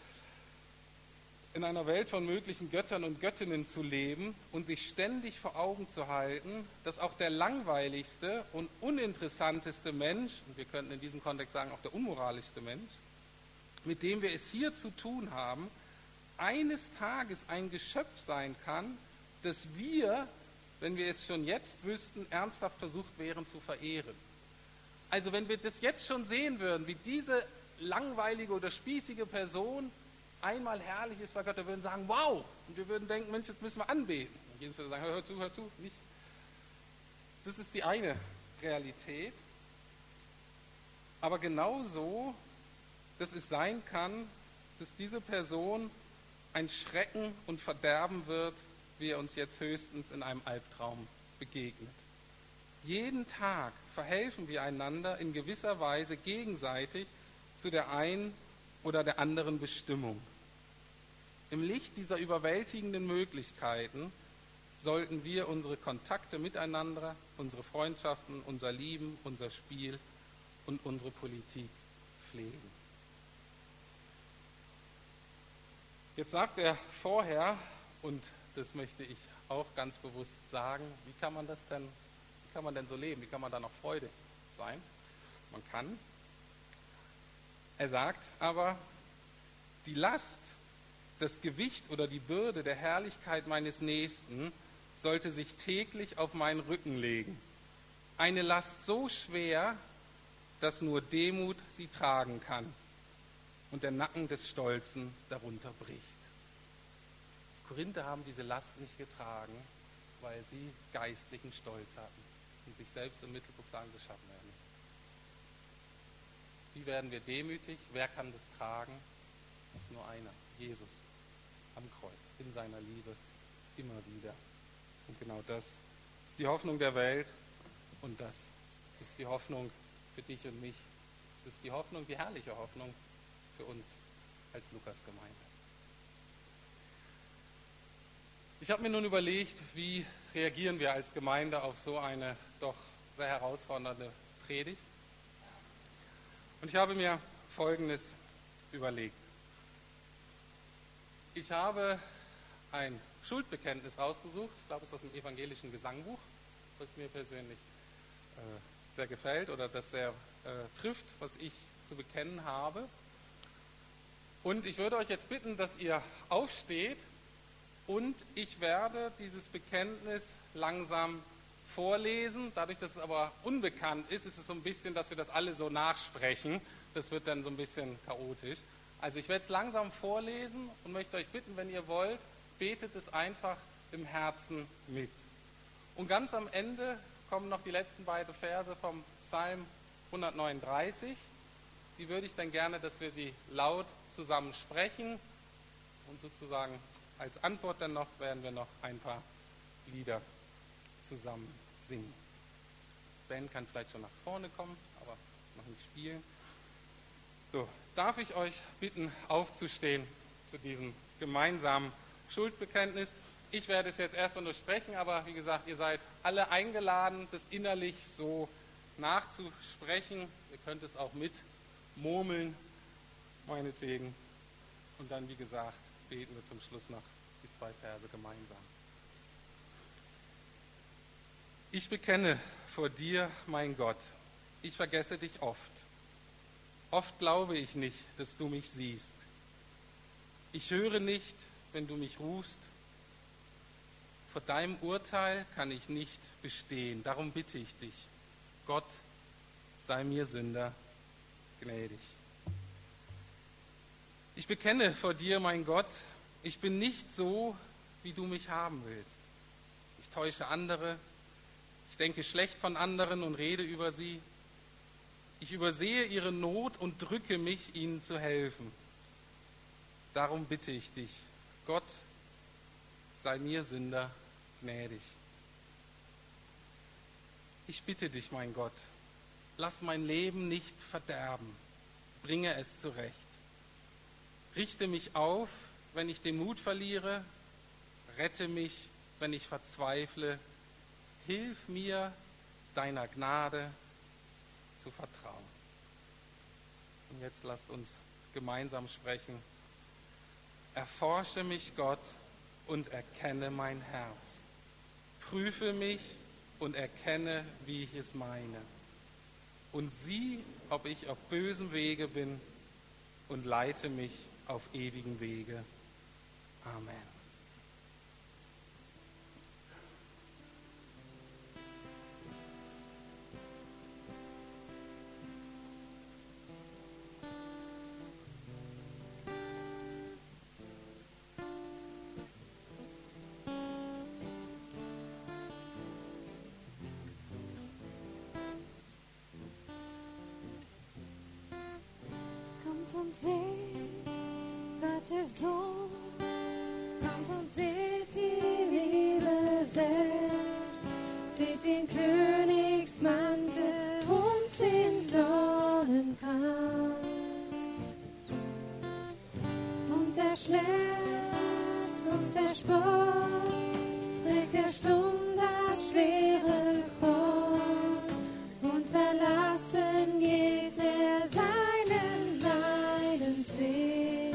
in einer Welt von möglichen Göttern und Göttinnen zu leben und sich ständig vor Augen zu halten, dass auch der langweiligste und uninteressanteste Mensch, und wir könnten in diesem Kontext sagen auch der unmoralischste Mensch, mit dem wir es hier zu tun haben, eines Tages ein Geschöpf sein kann, das wir, wenn wir es schon jetzt wüssten, ernsthaft versucht wären zu verehren. Also wenn wir das jetzt schon sehen würden, wie diese langweilige oder spießige Person einmal herrlich ist, weil Gott, wir würden sagen, wow, und wir würden denken, Mensch, jetzt müssen wir anbeten. Und Jesus würde sagen, hör, hör zu, hör zu, nicht. Das ist die eine Realität. Aber genauso, dass es sein kann, dass diese Person ein Schrecken und Verderben wird, wie er uns jetzt höchstens in einem Albtraum begegnet. Jeden Tag verhelfen wir einander in gewisser Weise gegenseitig zu der einen oder der anderen Bestimmung. Im Licht dieser überwältigenden Möglichkeiten sollten wir unsere Kontakte miteinander, unsere Freundschaften, unser Lieben, unser Spiel und unsere Politik pflegen. Jetzt sagt er vorher, und das möchte ich auch ganz bewusst sagen, wie kann man das denn, wie kann man denn so leben, wie kann man da noch freudig sein? Man kann. Er sagt aber, die Last, das Gewicht oder die Bürde der Herrlichkeit meines Nächsten sollte sich täglich auf meinen Rücken legen. Eine Last so schwer, dass nur Demut sie tragen kann und der Nacken des Stolzen darunter bricht. Die Korinther haben diese Last nicht getragen, weil sie geistlichen Stolz hatten und sich selbst im Mittelpunkt sagen, das schaffen wir nicht. Wie werden wir demütig? Wer kann das tragen? Das ist nur einer, Jesus am Kreuz, in seiner Liebe, immer wieder. Und genau das ist die Hoffnung der Welt und das ist die Hoffnung für dich und mich. Das ist die Hoffnung, die herrliche Hoffnung für uns als Lukasgemeinde. Ich habe mir nun überlegt, wie reagieren wir als Gemeinde auf so eine doch sehr herausfordernde Predigt. Und ich habe mir Folgendes überlegt. Ich habe ein Schuldbekenntnis rausgesucht, ich glaube, es ist aus dem evangelischen Gesangbuch, was mir persönlich äh, sehr gefällt oder das sehr äh, trifft, was ich zu bekennen habe. Und ich würde euch jetzt bitten, dass ihr aufsteht und ich werde dieses Bekenntnis langsam vorlesen. Dadurch, dass es aber unbekannt ist, ist es so ein bisschen, dass wir das alle so nachsprechen. Das wird dann so ein bisschen chaotisch. Also ich werde es langsam vorlesen und möchte euch bitten, wenn ihr wollt, betet es einfach im Herzen mit. Und ganz am Ende kommen noch die letzten beiden Verse vom Psalm hundertneununddreißig. Die würde ich dann gerne, dass wir sie laut zusammen sprechen. Und sozusagen als Antwort dann noch werden wir noch ein paar Lieder zusammen singen. Ben kann vielleicht schon nach vorne kommen, aber noch nicht spielen. So, darf ich euch bitten, aufzustehen zu diesem gemeinsamen Schuldbekenntnis. Ich werde es jetzt erst nur sprechen, aber wie gesagt, ihr seid alle eingeladen, das innerlich so nachzusprechen. Ihr könnt es auch mit murmeln, meinetwegen. Und dann, wie gesagt, beten wir zum Schluss noch die zwei Verse gemeinsam. Ich bekenne vor dir, mein Gott, ich vergesse dich oft. Oft glaube ich nicht, dass du mich siehst. Ich höre nicht, wenn du mich rufst. Vor deinem Urteil kann ich nicht bestehen. Darum bitte ich dich, Gott, sei mir Sünder gnädig. Ich bekenne vor dir, mein Gott, ich bin nicht so, wie du mich haben willst. Ich täusche andere, ich denke schlecht von anderen und rede über sie. Ich übersehe ihre Not und drücke mich, ihnen zu helfen. Darum bitte ich dich, Gott, sei mir Sünder gnädig. Ich bitte dich, mein Gott, lass mein Leben nicht verderben, bringe es zurecht. Richte mich auf, wenn ich den Mut verliere, rette mich, wenn ich verzweifle, hilf mir, deiner Gnade zu vertrauen. Und jetzt lasst uns gemeinsam sprechen. Erforsche mich, Gott, und erkenne mein Herz. Prüfe mich und erkenne, wie ich es meine. Und sieh, ob ich auf bösem Wege bin, und leite mich auf ewigen Wege. Amen. Und seht, Gottes Sohn, kommt und seht die Liebe selbst, seht den Königsmantel und den Dornenkranz. Und der Schmerz und der Spott trägt er stumm das schwere Kreuz, und verlassen geht er seinen Leidensweg.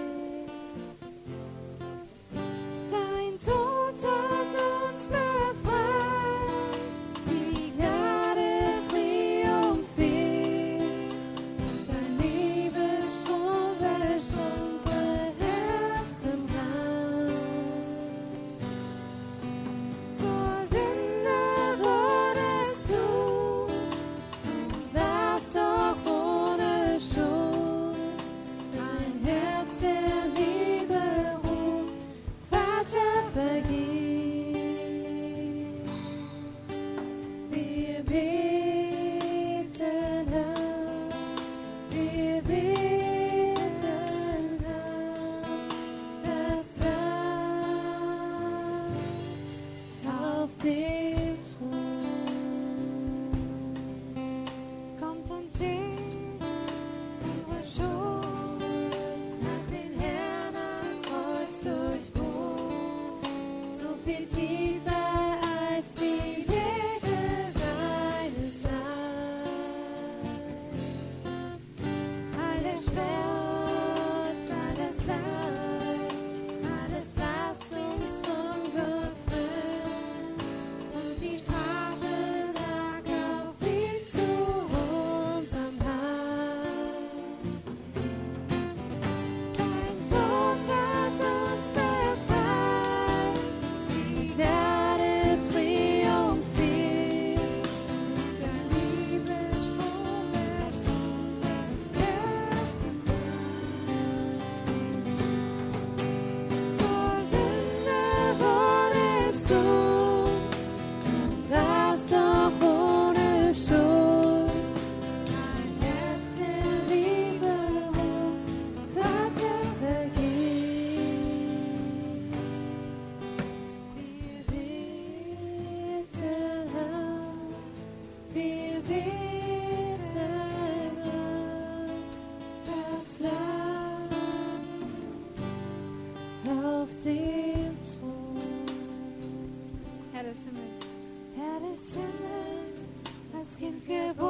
Dein Tod hat uns befreit, die Gnade triumphiert, und dein Liebesstrom wäscht unsere Herzen rein. Zur Sünde wurdest du und warst doch ohne Schuld. Ein Herz der Liebe ruft, Vater, vergib. Wir beten, Herr, wir beten, Herr, das Lamm auf dem Thron. Kommt und seht, unsere Schuld hat den Herrn am Kreuz durchbohrt, so viel tiefer als die Wege seines Leibes. All der Stolz, alles Leid, alles, was uns von Gott trennt, und die Strafe lag auf ihm zu unserem Heil. Dein Tod hat uns befreit, die Gnade Himmels, Herr des Himmels, als Kind geboren.